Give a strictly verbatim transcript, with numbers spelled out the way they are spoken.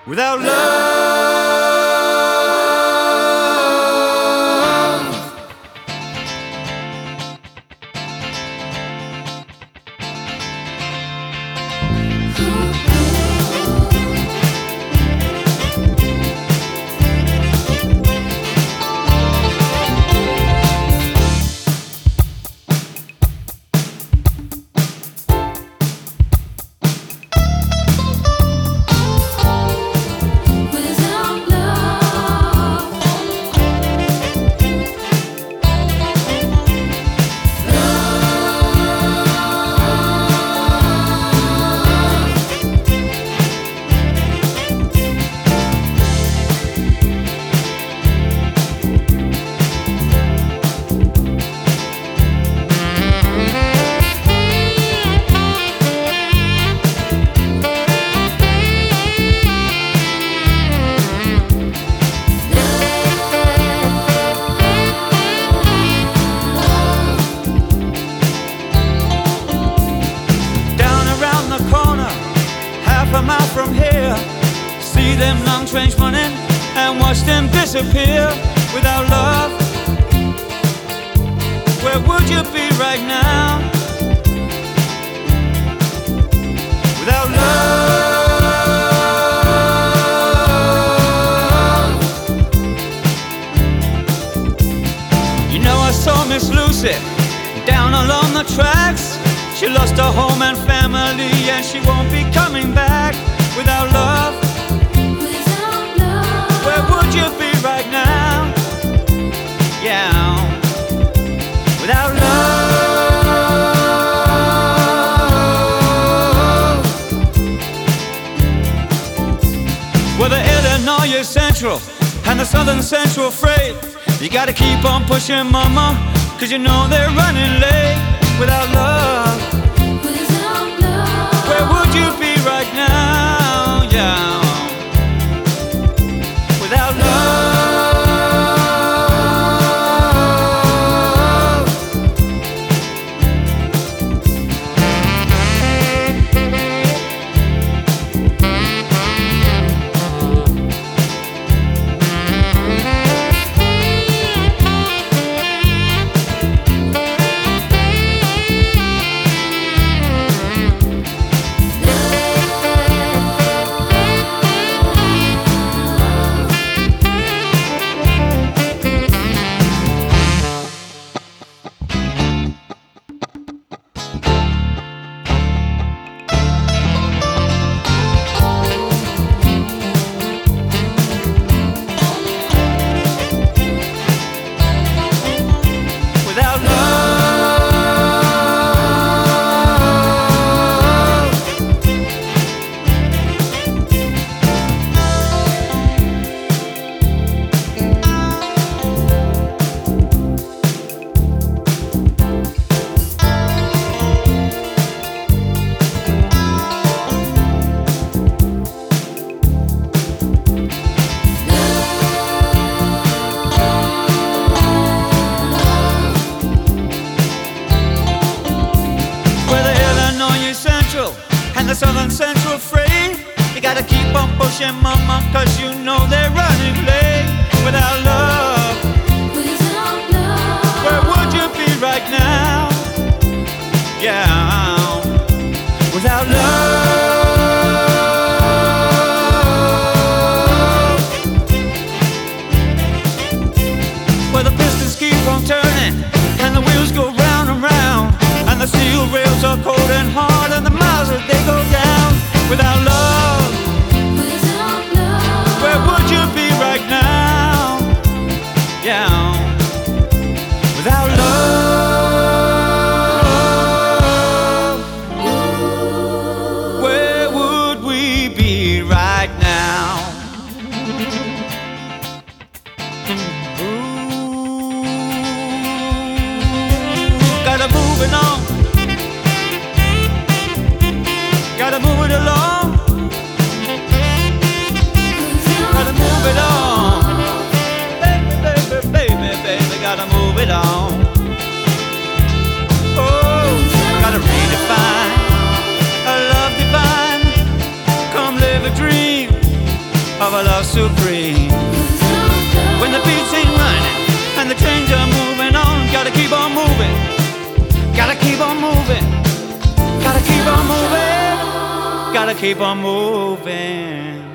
without love. A mile from here, see them long trains running and watch them disappear. Without love, where would you be right now? Without love, you know I saw Miss Lucy down along the tracks. She lost her home and family, and she won't be coming back. Without love, without love, where would you be right now? Yeah, without love. Well, the Illinois Central and the Southern Central Freight, you gotta keep on pushing, mama, 'cause you know they're running late. Without love, without love, where would you be right now? Yeah, without love. And the Southern Central Freight, you gotta keep on pushing, mama, 'cause you know they're running late. Without love, without love, where would you be right now? Yeah, without love. Well, the pistons keep on turning and the wheels go round and round, and the steel rails are cold and hard, and the miles that they go down. Without love, without love, where would you be right now? Yeah, without love, where would we be right now? Ooh, gotta move it on. Gotta move it along. Gotta move it on. Baby, baby, baby, baby, gotta move it on. Oh, gotta redefine a love divine. Come live a dream supreme. When the beats ain't running and the trains are moving on, gotta keep on moving, gotta keep on moving, gotta keep on moving, gotta keep on moving.